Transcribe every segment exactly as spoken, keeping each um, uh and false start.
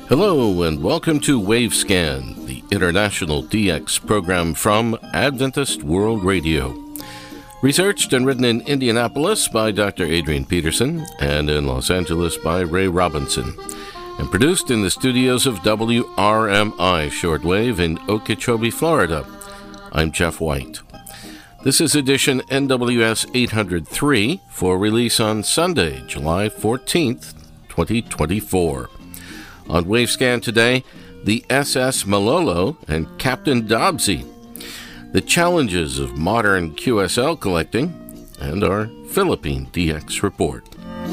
Hello and welcome to Wavescan, the international D X program from Adventist World Radio. Researched and written in Indianapolis by Doctor Adrian Peterson and in Los Angeles by Ray Robinson, and produced in the studios of W R M I Shortwave in Okeechobee, Florida. I'm Jeff White. This is edition N W S eight oh three for release on Sunday, July fourteenth, twenty twenty-four. On Wavescan today, the S S Malolo and Captain Dobsy, the challenges of modern Q S L collecting, and our Philippine D X report.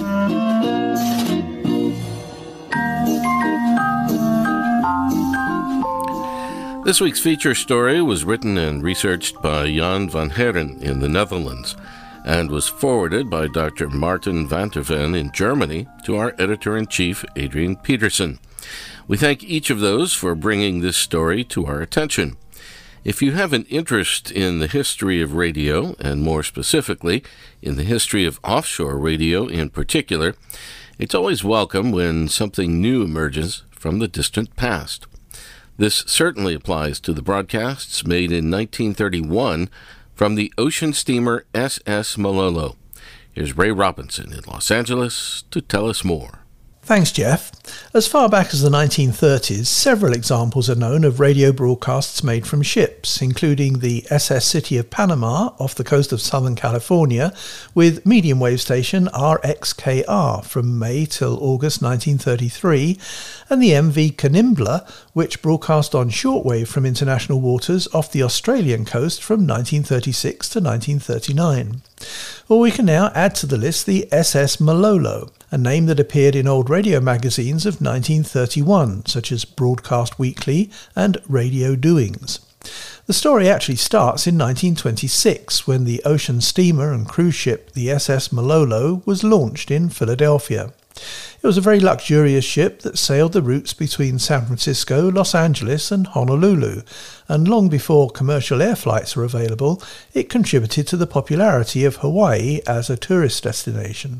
This week's feature story was written and researched by Jan van Heren in the Netherlands and was forwarded by Doctor Martin van der Ven in Germany to our editor-in-chief, Adrian Peterson. We thank each of those for bringing this story to our attention. If you have an interest in the history of radio, and more specifically, in the history of offshore radio in particular, it's always welcome when something new emerges from the distant past. This certainly applies to the broadcasts made in nineteen thirty-one from the ocean steamer S S Malolo. Here's Ray Robinson in Los Angeles to tell us more. Thanks, Jeff. As far back as the nineteen thirties, several examples are known of radio broadcasts made from ships, including the S S City of Panama off the coast of Southern California, with medium wave station R X K R from May till August nineteen thirty-three, and the M V Canimbla, which broadcast on shortwave from international waters off the Australian coast from nineteen thirty-six to nineteen thirty-nine. Or we can now add to the list the S S Malolo, a name that appeared in old radio magazines of nineteen thirty-one, such as Broadcast Weekly and Radio Doings. The story actually starts in nineteen twenty-six, when the ocean steamer and cruise ship the S S Malolo was launched in Philadelphia. It was a very luxurious ship that sailed the routes between San Francisco, Los Angeles and Honolulu, and long before commercial air flights were available, it contributed to the popularity of Hawaii as a tourist destination.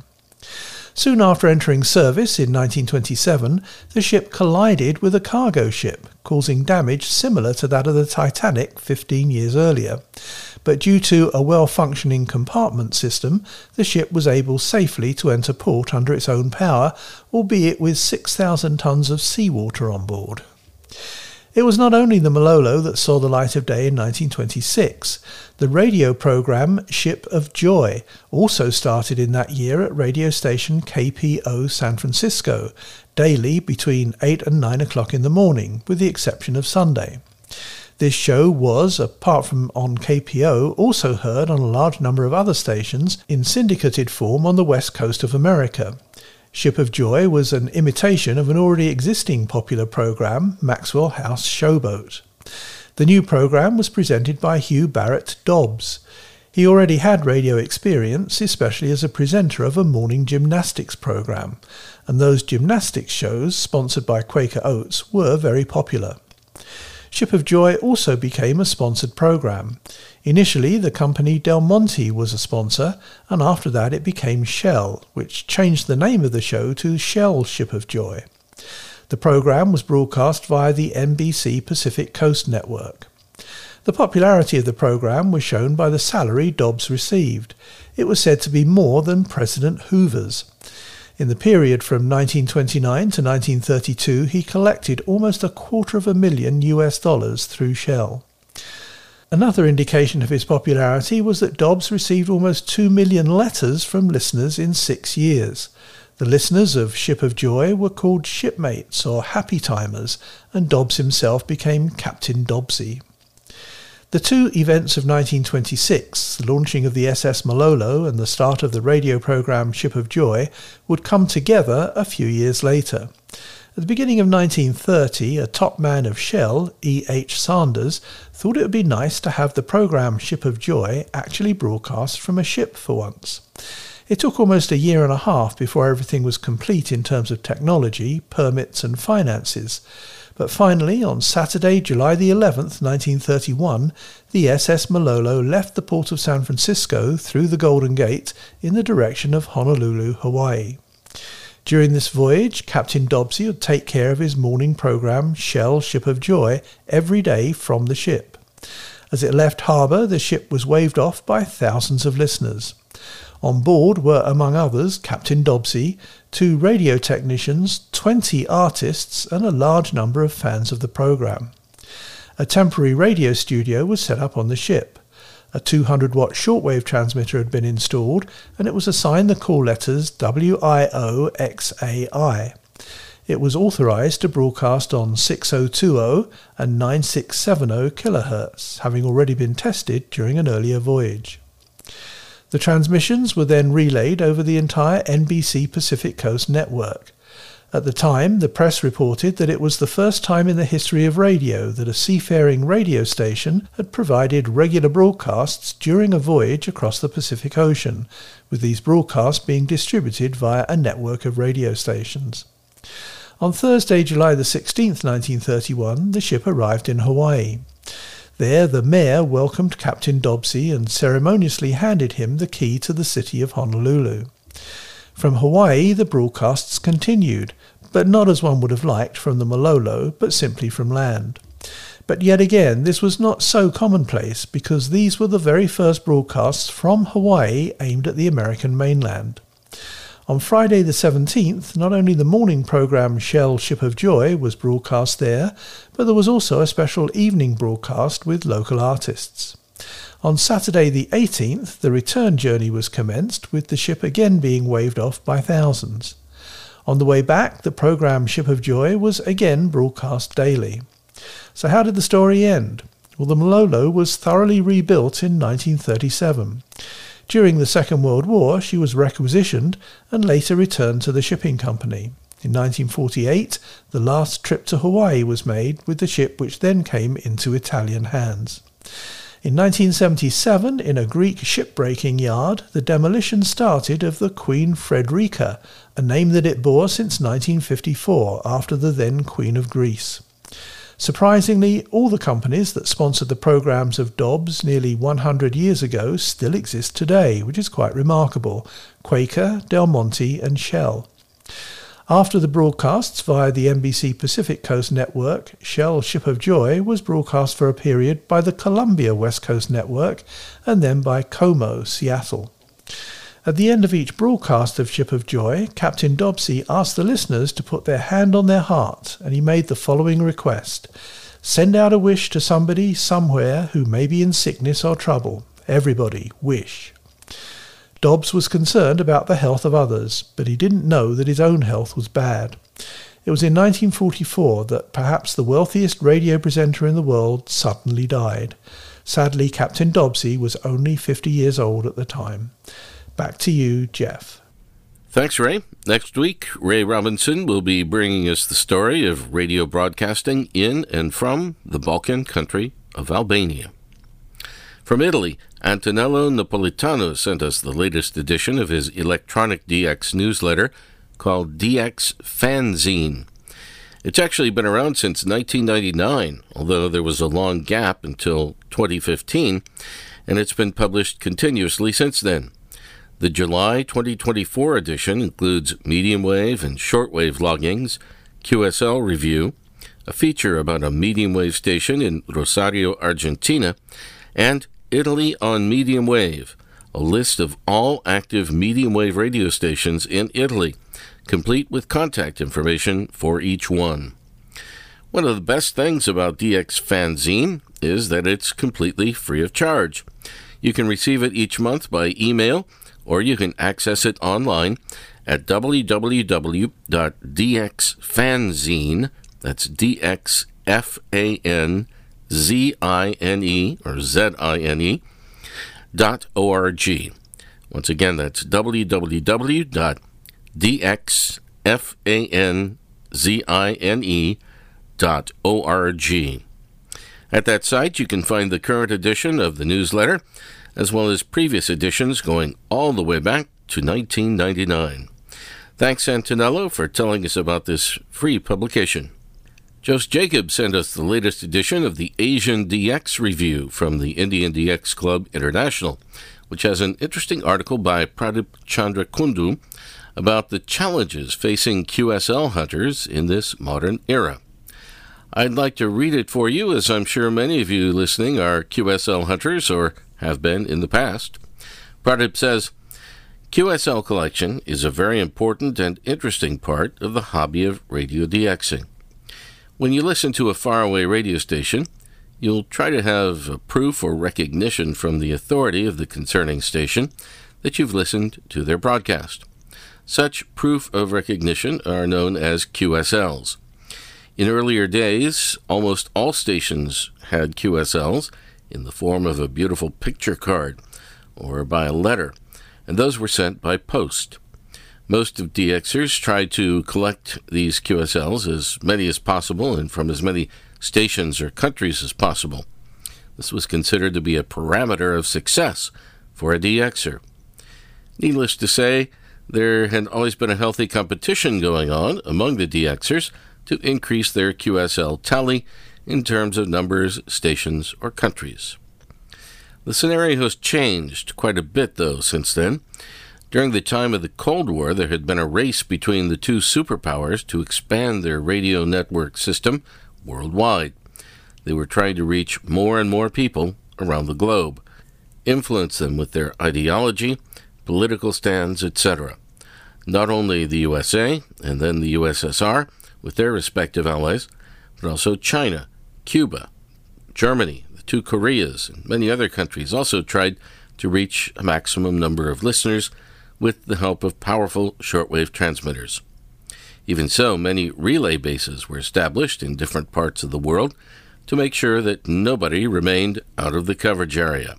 Soon after entering service in nineteen twenty-seven, the ship collided with a cargo ship, causing damage similar to that of the Titanic fifteen years earlier. But due to a well-functioning compartment system, the ship was able safely to enter port under its own power, albeit with six thousand tons of seawater on board. It was not only the Malolo that saw the light of day in nineteen twenty-six. The radio program Ship of Joy also started in that year at radio station K P O San Francisco, daily between eight and nine o'clock in the morning, with the exception of Sunday. This show was, apart from on K P O, also heard on a large number of other stations in syndicated form on the west coast of America. Ship of Joy was an imitation of an already existing popular program, Maxwell House Showboat. The new program was presented by Hugh Barrett Dobbs. He already had radio experience, especially as a presenter of a morning gymnastics program, and those gymnastics shows, sponsored by Quaker Oats, were very popular. Ship of Joy also became a sponsored program. Initially, the company Del Monte was a sponsor, and after that it became Shell, which changed the name of the show to Shell Ship of Joy. The program was broadcast via the N B C Pacific Coast Network. The popularity of the program was shown by the salary Dobbs received. It was said to be more than President Hoover's. In the period from nineteen twenty-nine to nineteen thirty-two, he collected almost a quarter of a million U S dollars through Shell. Another indication of his popularity was that Dobbs received almost two million letters from listeners in six years. The listeners of Ship of Joy were called shipmates or happy timers, and Dobbs himself became Captain Dobsy. The two events of nineteen twenty-six, the launching of the S S Malolo and the start of the radio program Ship of Joy, would come together a few years later. At the beginning of nineteen thirty, a top man of Shell, E H Sanders, thought it would be nice to have the program Ship of Joy actually broadcast from a ship for once. It took almost a year and a half before everything was complete in terms of technology, permits and finances. But finally, on Saturday, July the eleventh, nineteen thirty-one, the S S Malolo left the port of San Francisco through the Golden Gate in the direction of Honolulu, Hawaii. During this voyage, Captain Dobsey would take care of his morning programme, Shell Ship of Joy, every day from the ship. As it left harbour, the ship was waved off by thousands of listeners. On board were, among others, Captain Dobsey, two radio technicians, twenty artists, and a large number of fans of the programme. A temporary radio studio was set up on the ship. A two hundred watt shortwave transmitter had been installed, and it was assigned the call letters W I O X A I. It was authorised to broadcast on six thousand twenty and nine thousand six hundred seventy kilohertz, having already been tested during an earlier voyage. The transmissions were then relayed over the entire N B C Pacific Coast network. At the time, the press reported that it was the first time in the history of radio that a seafaring radio station had provided regular broadcasts during a voyage across the Pacific Ocean, with these broadcasts being distributed via a network of radio stations. On Thursday, July the sixteenth, nineteen thirty-one, the ship arrived in Hawaii. There, the mayor welcomed Captain Dobsey and ceremoniously handed him the key to the city of Honolulu. From Hawaii, the broadcasts continued, but not as one would have liked from the Malolo, but simply from land. But yet again, this was not so commonplace, because these were the very first broadcasts from Hawaii aimed at the American mainland. On Friday the seventeenth, not only the morning programme Shell Ship of Joy was broadcast there, but there was also a special evening broadcast with local artists. On Saturday the eighteenth, the return journey was commenced, with the ship again being waved off by thousands. On the way back, the programme Ship of Joy was again broadcast daily. So how did the story end? Well, the Malolo was thoroughly rebuilt in nineteen thirty-seven. During the Second World War, she was requisitioned and later returned to the shipping company. In nineteen forty-eight, the last trip to Hawaii was made with the ship, which then came into Italian hands. In nineteen seventy-seven, in a Greek shipbreaking yard, the demolition started of the Queen Frederica, a name that it bore since nineteen fifty-four, after the then Queen of Greece. Surprisingly, all the companies that sponsored the programmes of Dobbs nearly one hundred years ago still exist today, which is quite remarkable: Quaker, Del Monte and Shell. After the broadcasts via the N B C Pacific Coast Network, Shell Ship of Joy was broadcast for a period by the Columbia West Coast Network and then by Como, Seattle. At the end of each broadcast of Ship of Joy, Captain Dobsey asked the listeners to put their hand on their heart, and he made the following request: "Send out a wish to somebody, somewhere, who may be in sickness or trouble. Everybody, wish." Dobbs was concerned about the health of others, but he didn't know that his own health was bad. It was in nineteen forty-four that perhaps the wealthiest radio presenter in the world suddenly died. Sadly, Captain Dobsey was only fifty years old at the time. Back to you, Jeff. Thanks, Ray. Next week, Ray Robinson will be bringing us the story of radio broadcasting in and from the Balkan country of Albania. From Italy, Antonello Napolitano sent us the latest edition of his electronic D X newsletter called D X Fanzine. It's actually been around since nineteen ninety-nine, although there was a long gap until twenty fifteen, and it's been published continuously since then. The July twenty twenty-four edition includes medium wave and shortwave loggings, Q S L review, a feature about a medium wave station in Rosario, Argentina, and Italy on Medium Wave, a list of all active medium wave radio stations in Italy, complete with contact information for each one. One of the best things about D X Fanzine is that it's completely free of charge. You can receive it each month by email, or you can access it online at w w w dot d x fanzine, that's D X F A N Z I N E, or Z I N E, dot O R G. Once again, that's w w w dot d x fanzine dot O R G. At that site, you can find the current edition of the newsletter, as well as previous editions going all the way back to nineteen ninety-nine. Thanks, Antonello, for telling us about this free publication. Jost Jacob sent us the latest edition of the Asian D X Review from the Indian D X Club International, which has an interesting article by Pradip Chandra Kundu about the challenges facing Q S L hunters in this modern era. I'd like to read it for you, as I'm sure many of you listening are Q S L hunters or have been in the past. Pradip says, Q S L collection is a very important and interesting part of the hobby of radio DXing. When you listen to a faraway radio station, you'll try to have proof or recognition from the authority of the concerning station that you've listened to their broadcast. Such proof of recognition are known as Q S Ls. In earlier days, almost all stations had Q S Ls in the form of a beautiful picture card or by a letter, and those were sent by post. Most of DXers tried to collect these Q S Ls, as many as possible, and from as many stations or countries as possible. This was considered to be a parameter of success for a DXer. Needless to say, there had always been a healthy competition going on among the DXers to increase their Q S L tally in terms of numbers, stations, or countries. The scenario has changed quite a bit, though, since then. During the time of the Cold War, there had been a race between the two superpowers to expand their radio network system worldwide. They were trying to reach more and more people around the globe, influence them with their ideology, political stands, et cetera. Not only the U S A and then the U S S R with their respective allies, but also China, Cuba, Germany, the two Koreas, and many other countries also tried to reach a maximum number of listeners with the help of powerful shortwave transmitters. Even so, many relay bases were established in different parts of the world to make sure that nobody remained out of the coverage area.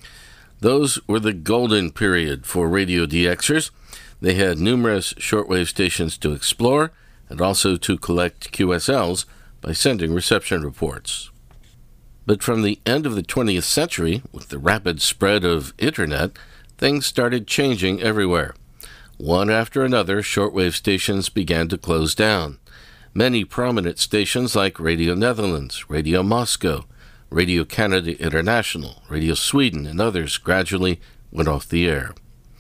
Those were the golden period for radio DXers. They had numerous shortwave stations to explore and also to collect Q S Ls by sending reception reports. But from the end of the twentieth century, with the rapid spread of Internet, things started changing everywhere. One after another, shortwave stations began to close down. Many prominent stations like Radio Netherlands, Radio Moscow, Radio Canada International, Radio Sweden, and others gradually went off the air.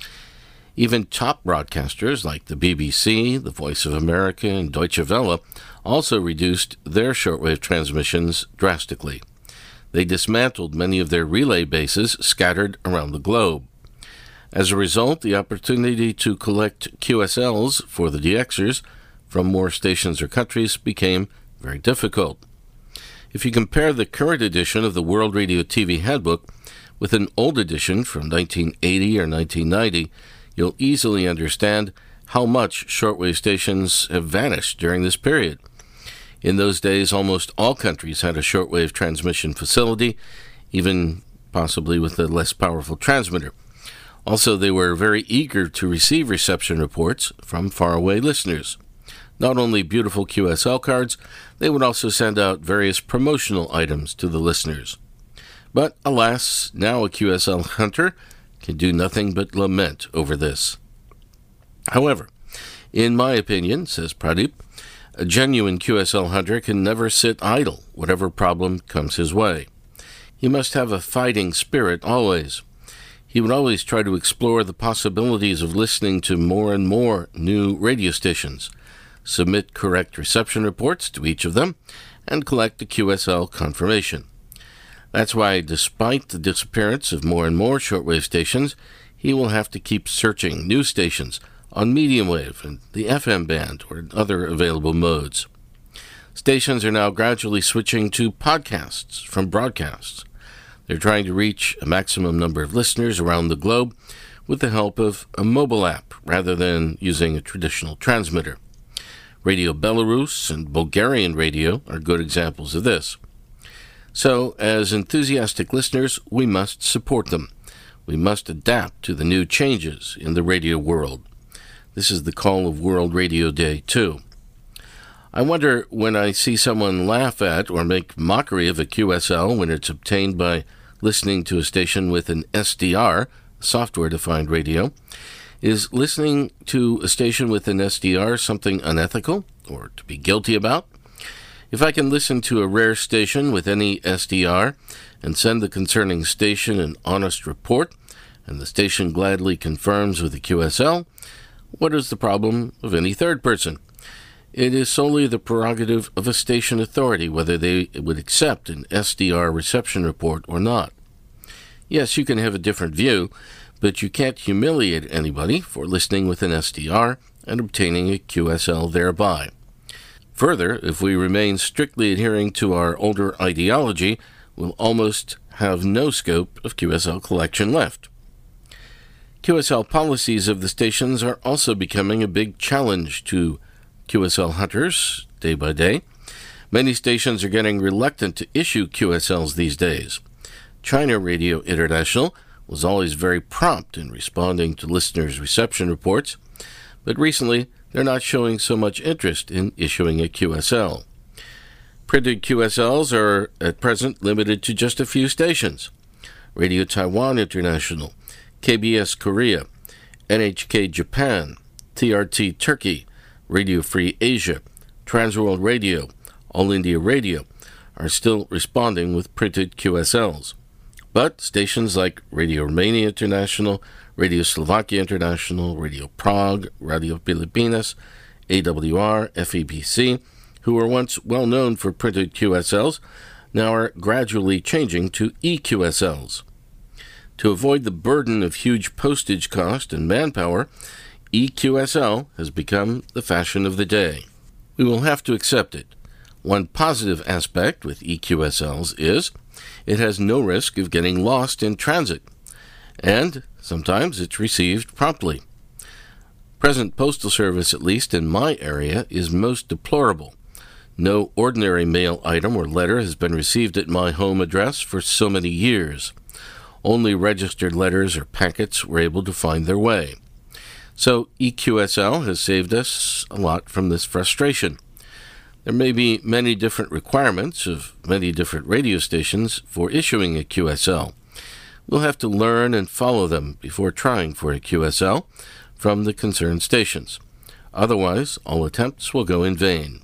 Even top broadcasters like the B B C, the Voice of America, and Deutsche Welle also reduced their shortwave transmissions drastically. They dismantled many of their relay bases scattered around the globe. As a result, the opportunity to collect Q S Ls for the DXers from more stations or countries became very difficult. If you compare the current edition of the World Radio T V Handbook with an old edition from nineteen eighty or nineteen ninety, you'll easily understand how much shortwave stations have vanished during this period. In those days, almost all countries had a shortwave transmission facility, even possibly with a less powerful transmitter. Also, they were very eager to receive reception reports from faraway listeners. Not only beautiful Q S L cards, they would also send out various promotional items to the listeners. But alas, now a Q S L hunter can do nothing but lament over this. However, in my opinion, says Pradip, a genuine Q S L hunter can never sit idle, whatever problem comes his way. He must have a fighting spirit always. He would always try to explore the possibilities of listening to more and more new radio stations, submit correct reception reports to each of them, and collect a Q S L confirmation. That's why, despite the disappearance of more and more shortwave stations, he will have to keep searching new stations on medium wave and the F M band or other available modes. Stations are now gradually switching to podcasts from broadcasts. They're trying to reach a maximum number of listeners around the globe with the help of a mobile app rather than using a traditional transmitter. Radio Belarus and Bulgarian radio are good examples of this. So, as enthusiastic listeners, we must support them. We must adapt to the new changes in the radio world. This is the call of World Radio Day, too. I wonder when I see someone laugh at or make mockery of a Q S L when it's obtained by listening to a station with an S D R, software-defined radio, is listening to a station with an S D R something unethical or to be guilty about? If I can listen to a rare station with any S D R and send the concerning station an honest report, and the station gladly confirms with the Q S L, What is the problem of any third person? It is solely the prerogative of a station authority whether they would accept an S D R reception report or not. Yes, you can have a different view, but you can't humiliate anybody for listening with an S D R and obtaining a Q S L thereby. Further, if we remain strictly adhering to our older ideology, we'll almost have no scope of Q S L collection left. Q S L policies of the stations are also becoming a big challenge to Q S L hunters day by day. Many stations are getting reluctant to issue Q S Ls these days. China Radio International was always very prompt in responding to listeners' reception reports, but recently they're not showing so much interest in issuing a Q S L. Printed Q S Ls are at present limited to just a few stations: Radio Taiwan International, K B S Korea, N H K Japan, T R T Turkey, Radio Free Asia, Transworld Radio, All India Radio are still responding with printed Q S Ls. But stations like Radio Romania International, Radio Slovakia International, Radio Prague, Radio Pilipinas, A W R, F E B C, who were once well known for printed Q S Ls, now are gradually changing to E Q S Ls. To avoid the burden of huge postage cost and manpower, E Q S L has become the fashion of the day. We will have to accept it. One positive aspect with E Q S Ls is it has no risk of getting lost in transit, and sometimes it's received promptly. Present postal service, at least in my area, is most deplorable. No ordinary mail item or letter has been received at my home address for so many years. Only registered letters or packets were able to find their way. So E Q S L has saved us a lot from this frustration. There may be many different requirements of many different radio stations for issuing a Q S L. We'll have to learn and follow them before trying for a Q S L from the concerned stations. Otherwise, all attempts will go in vain.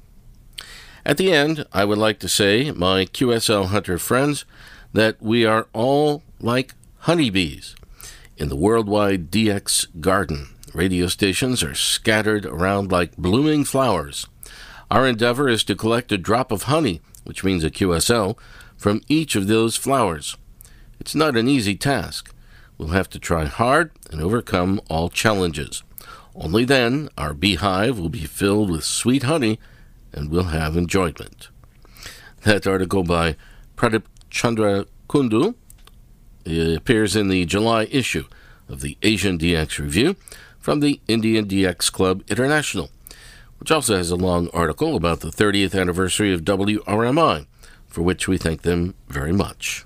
At the end, I would like to say, my Q S L hunter friends, that we are all like honeybees in the worldwide D X garden. Radio stations are scattered around like blooming flowers. Our endeavor is to collect a drop of honey, which means a Q S L, from each of those flowers. It's not an easy task. We'll have to try hard and overcome all challenges. Only then our beehive will be filled with sweet honey and we'll have enjoyment. That article by Pradip Chandra Kundu appears in the July issue of the Asian D X Review from the Indian D X Club International, which also has a long article about the thirtieth anniversary of W R M I, for which we thank them very much.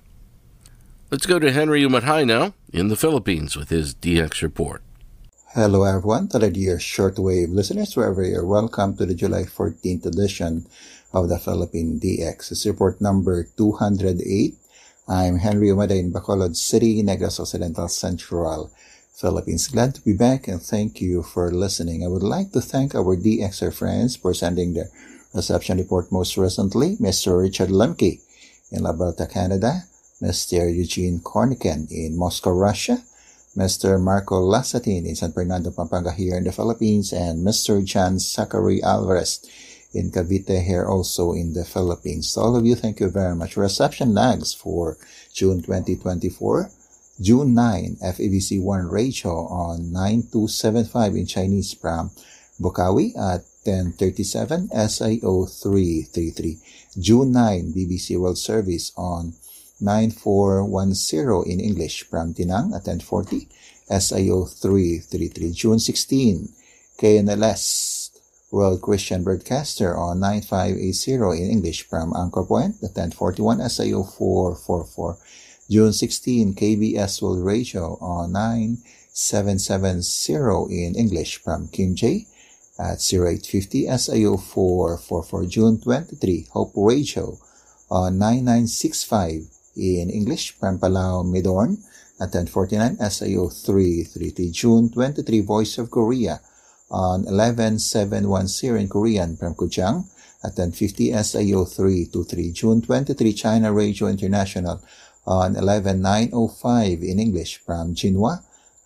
Let's go to Henry Umathay now in the Philippines with his D X report. Hello everyone, to the dear shortwave listeners, wherever you're welcome to the July fourteenth edition of the Philippine D X. It's report number two hundred eight. I'm Henry Umathay in Bacolod City, Negros Occidental, Central Philippines. Glad to be back and thank you for listening. I would like to thank our D Xer friends for sending their reception report most recently. Mister Richard Lemke in Alberta, Canada. Mister Eugene Korniken in Moscow, Russia. Mister Marco Lasatin in San Fernando, Pampanga here in the Philippines. And Mister John Zachary Alvarez in Cavite here also in the Philippines. To all of you, thank you very much. Reception lags for June twenty twenty-four. June ninth, F E B C one radio on nine two seven five in Chinese from Bokawi at ten thirty-seven, S I O three thirty-three. June ninth, B B C World Service on nine four one zero in English from Tinang at ten forty, S I O three thirty-three. June sixteenth, K N L S World Christian Broadcaster on nine five eight zero in English from Anchor Point at ten forty-one, S I O four forty-four. June sixteenth, K B S World Radio on nine seven seven zero in English from Kim J at zero eight fifty, S I O four forty-four. June twenty-third, Hope Radio on nine nine six five in English from Palau Midorn at ten forty-nine, S I O three thirty-three. June twenty-third, Voice of Korea on eleven seven ten in Korean from Kujang at ten fifty, S I O three twenty-three. June twenty-third, China Radio International on eleven nine oh five in English from Jinhua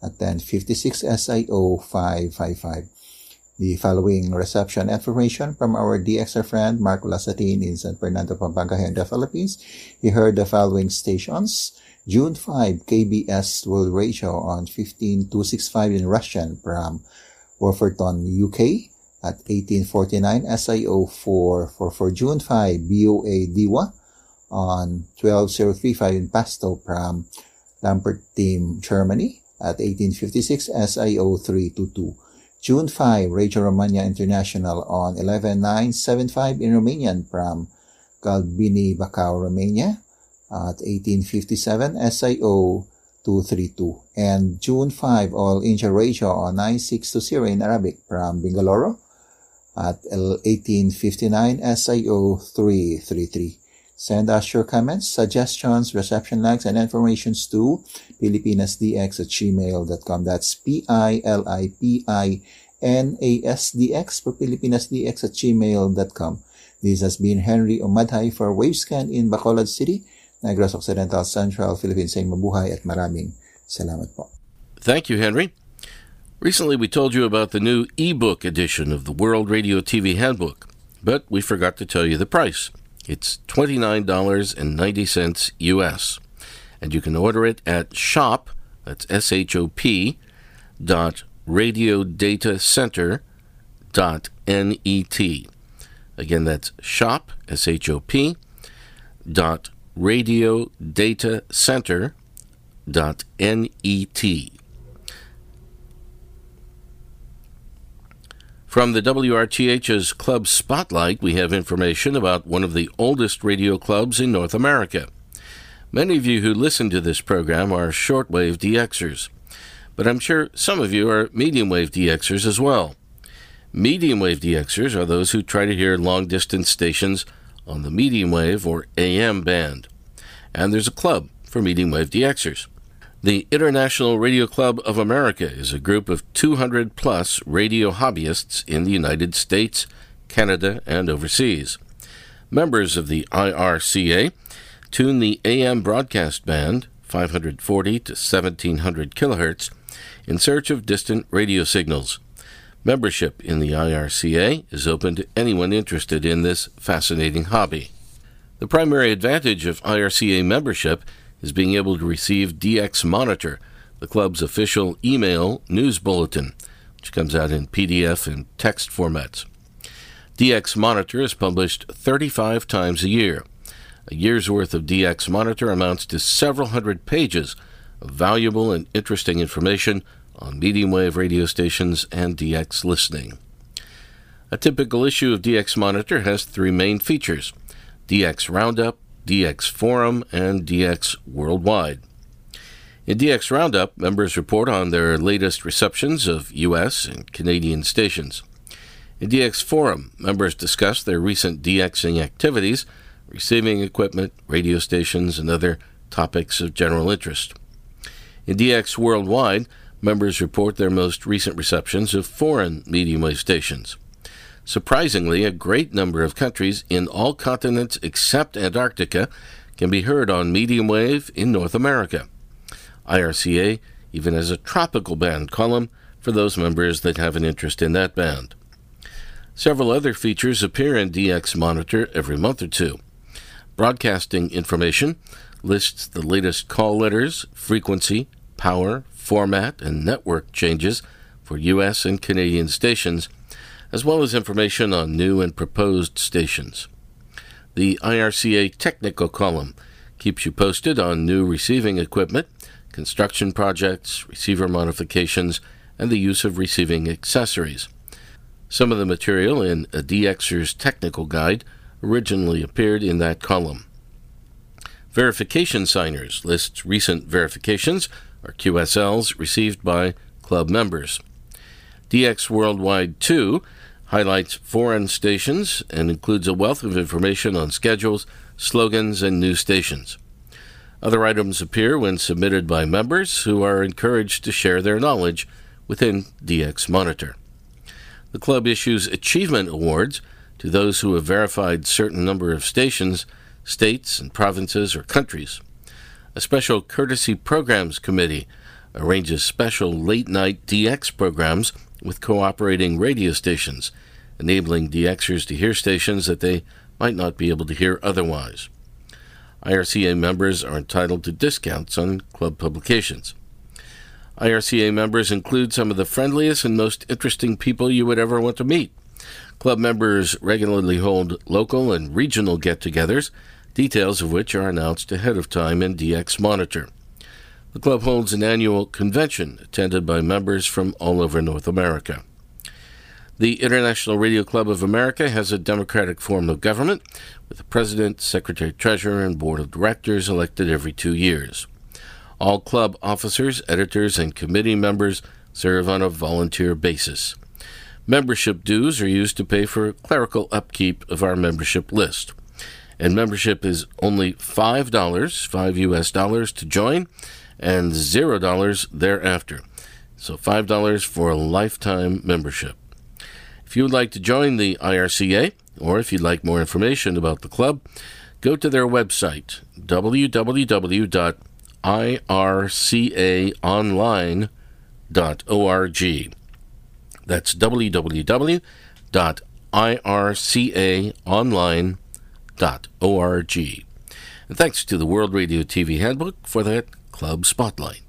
at ten fifty-six S I O five five five. The following reception information from our D Xer friend Mark Lasatin in San Fernando, Pampanga, here in the Philippines. He heard the following stations. June fifth, K B S World Radio on fifteen two sixty-five in Russian from Wolverton, U K at eighteen forty-nine S I O four forty-four. June fifth, B O A Diwa on twelve oh thirty-five in Pasto from Lampertheim, Germany at eighteen fifty-six S I O three twenty-two. June fifth, Radio Romania International on eleven nine seventy-five in Romanian from Galbini, Bacau, Romania at eighteen fifty-seven S I O two thirty-two. And June fifth, All India Radio on nine six twenty in Arabic from Bangalore at eighteen fifty-nine S I O three thirty-three. Send us your comments, suggestions, reception likes, and informations to pilipinasdx at gmail dot com. That's P I L I P I N A S D X for pilipinasdx at gmail dot com. This has been Henry Umadhay for Wavescan in Bacolod City, Negros Occidental, Central Philippines. Saying mabuhay at maraming salamat po. Thank you, Henry. Recently, we told you about the new e-book edition of the World Radio T V Handbook, but we forgot to tell you the price. It's twenty-nine ninety U S, and you can order it at shop, that's S H O P, dot radiodatacenter dot net. Again, that's shop, S H O P, dot radiodatacenter dot net. From the W R T H's Club Spotlight, we have information about one of the oldest radio clubs in North America. Many of you who listen to this program are shortwave D Xers, but I'm sure some of you are medium-wave D Xers as well. Medium-wave D Xers are those who try to hear long-distance stations on the medium-wave or A M band. And there's a club for medium-wave D Xers. The International Radio Club of America is a group of two hundred plus radio hobbyists in the United States, Canada, and overseas. Members of the I R C A tune the A M broadcast band, five forty to seventeen hundred kilohertz, in search of distant radio signals. Membership in the I R C A is open to anyone interested in this fascinating hobby. The primary advantage of I R C A membership is being able to receive D X Monitor, the club's official email news bulletin, which comes out in P D F and text formats. D X Monitor is published thirty-five times a year. A year's worth of D X Monitor amounts to several hundred pages of valuable and interesting information on medium-wave radio stations and D X listening. A typical issue of D X Monitor has three main features: D X Roundup, D X Forum, and D X Worldwide. In D X Roundup, members report on their latest receptions of U S and Canadian stations. In D X Forum, members discuss their recent DXing activities, receiving equipment, radio stations, and other topics of general interest. In D X Worldwide, members report their most recent receptions of foreign medium-wave stations. Surprisingly, a great number of countries in all continents except Antarctica can be heard on medium wave in North America. I R C A even has a tropical band column for those members that have an interest in that band. Several other features appear in D X Monitor every month or two. Broadcasting information lists the latest call letters, frequency, power, format, and network changes for U S and Canadian stations, as well as information on new and proposed stations. The I R C A technical column keeps you posted on new receiving equipment, construction projects, receiver modifications, and the use of receiving accessories. Some of the material in a DXer's technical guide originally appeared in that column. Verification Signers lists recent verifications, or Q S Ls, received by club members. D X Worldwide two highlights foreign stations and includes a wealth of information on schedules, slogans, and new stations. Other items appear when submitted by members, who are encouraged to share their knowledge within D X Monitor. The club issues achievement awards to those who have verified certain number of stations, states, and provinces or countries. A special courtesy programs committee arranges special late-night D X programs with cooperating radio stations, enabling DXers to hear stations that they might not be able to hear otherwise. I R C A members are entitled to discounts on club publications. I R C A members include some of the friendliest and most interesting people you would ever want to meet. Club members regularly hold local and regional get-togethers, details of which are announced ahead of time in D X Monitor. The club holds an annual convention attended by members from all over North America. The International Radio Club of America has a democratic form of government, with the president, secretary-treasurer, and board of directors elected every two years. All club officers, editors, and committee members serve on a volunteer basis. Membership dues are used to pay for clerical upkeep of our membership list. And membership is only five dollars, five U S dollars to join, and zero dollars thereafter. So five dollars for a lifetime membership. If you would like to join the I R C A, or if you'd like more information about the club, go to their website, w w w dot i r c a online dot org. That's w w w dot i r c a online dot org. And thanks to the World Radio T V Handbook for that Club Spotlight.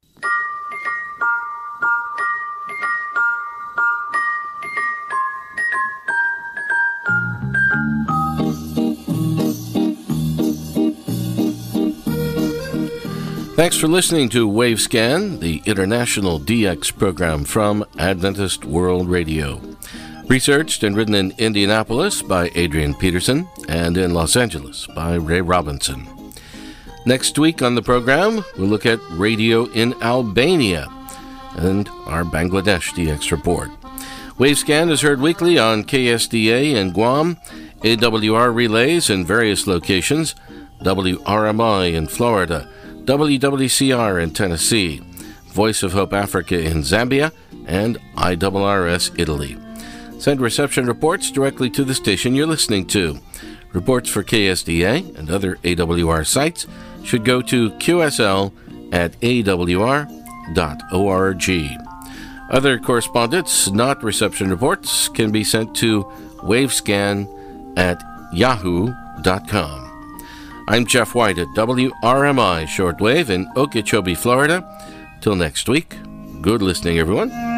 Thanks for listening to Wavescan, the international D X program from Adventist World Radio. Researched and written in Indianapolis by Adrian Peterson and in Los Angeles by Ray Robinson. Next week on the program, we'll look at radio in Albania and our Bangladesh D X report. Wavescan is heard weekly on K S D A in Guam, A W R relays in various locations, W R M I in Florida, W W C R in Tennessee, Voice of Hope Africa in Zambia, and I R R S Italy. Send reception reports directly to the station you're listening to. Reports for K S D A and other A W R sites should go to q s l at a w r dot org. Other correspondence, not reception reports, can be sent to wavescan at yahoo dot com. I'm Jeff White at W R M I Shortwave in Okeechobee, Florida. Till next week, good listening, everyone.